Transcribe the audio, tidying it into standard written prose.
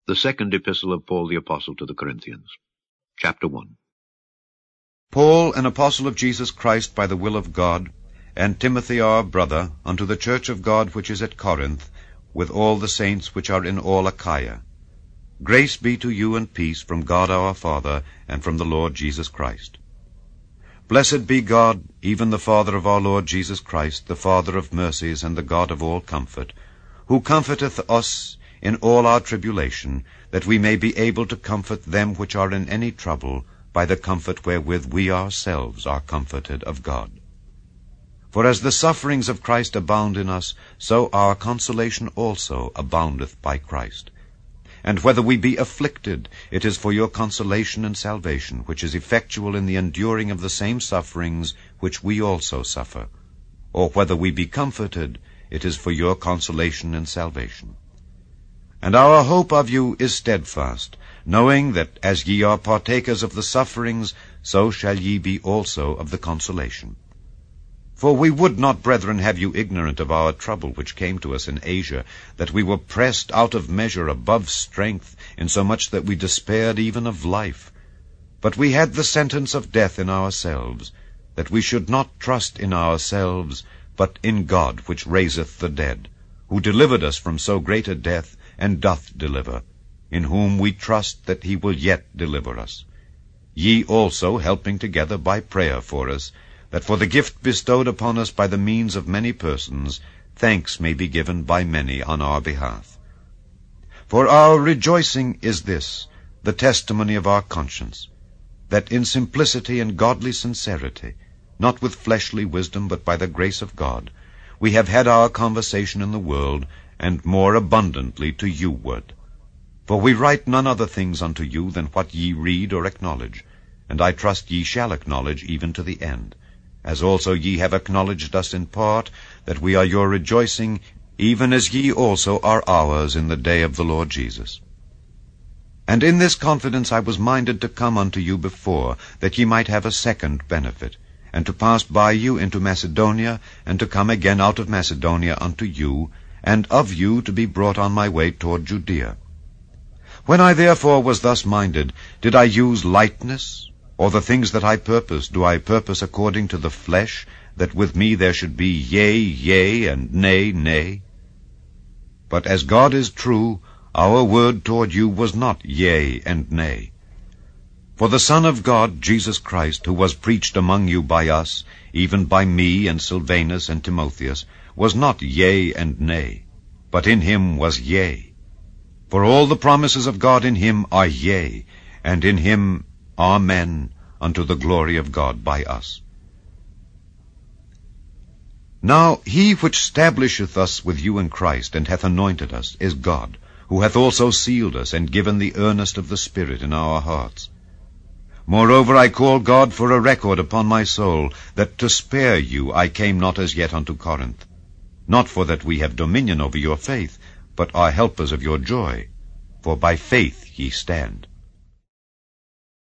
The second epistle of Paul the Apostle to the Corinthians. Chapter 1. Paul, an apostle of Jesus Christ by the will of God, and Timothy our brother, unto the church of God which is at Corinth, with all the saints which are in all Achaia. Grace be to you and peace from God our Father, and from the Lord Jesus Christ. Blessed be God, even the Father of our Lord Jesus Christ, the Father of mercies, and the God of all comfort, who comforteth us in all our tribulation, that we may be able to comfort them which are in any trouble, by the comfort wherewith we ourselves are comforted of God. For as the sufferings of Christ abound in us, so our consolation also aboundeth by Christ. And whether we be afflicted, it is for your consolation and salvation, which is effectual in the enduring of the same sufferings which we also suffer. Or whether we be comforted, it is for your consolation and salvation. And our hope of you is steadfast, knowing that as ye are partakers of the sufferings, so shall ye be also of the consolation. For we would not, brethren, have you ignorant of our trouble which came to us in Asia, that we were pressed out of measure above strength, insomuch that we despaired even of life. But we had the sentence of death in ourselves, that we should not trust in ourselves, but in God which raiseth the dead, who delivered us from so great a death, and doth deliver, in whom we trust that he will yet deliver us. Ye also helping together by prayer for us, that for the gift bestowed upon us by the means of many persons, thanks may be given by many on our behalf. For our rejoicing is this, the testimony of our conscience, that in simplicity and godly sincerity, not with fleshly wisdom, but by the grace of God, we have had our conversation in the world, and more abundantly to you ward. For we write none other things unto you than what ye read or acknowledge, and I trust ye shall acknowledge even to the end, as also ye have acknowledged us in part, that we are your rejoicing, even as ye also are ours in the day of the Lord Jesus. And in this confidence I was minded to come unto you before, that ye might have a second benefit, and to pass by you into Macedonia, and to come again out of Macedonia unto you, and of you to be brought on my way toward Judea. When I therefore was thus minded, did I use lightness, or the things that I purpose, do I purpose according to the flesh, that with me there should be yea, yea, and nay, nay? But as God is true, our word toward you was not yea and nay. For the Son of God, Jesus Christ, who was preached among you by us, even by me and Silvanus and Timotheus, was not yea and nay, but in him was yea. For all the promises of God in him are yea, and in him amen, unto the glory of God by us. Now he which stablisheth us with you in Christ, and hath anointed us, is God, who hath also sealed us, and given the earnest of the Spirit in our hearts. Moreover I call God for a record upon my soul, that to spare you I came not as yet unto Corinth. Not for that we have dominion over your faith, but are helpers of your joy. For by faith ye stand.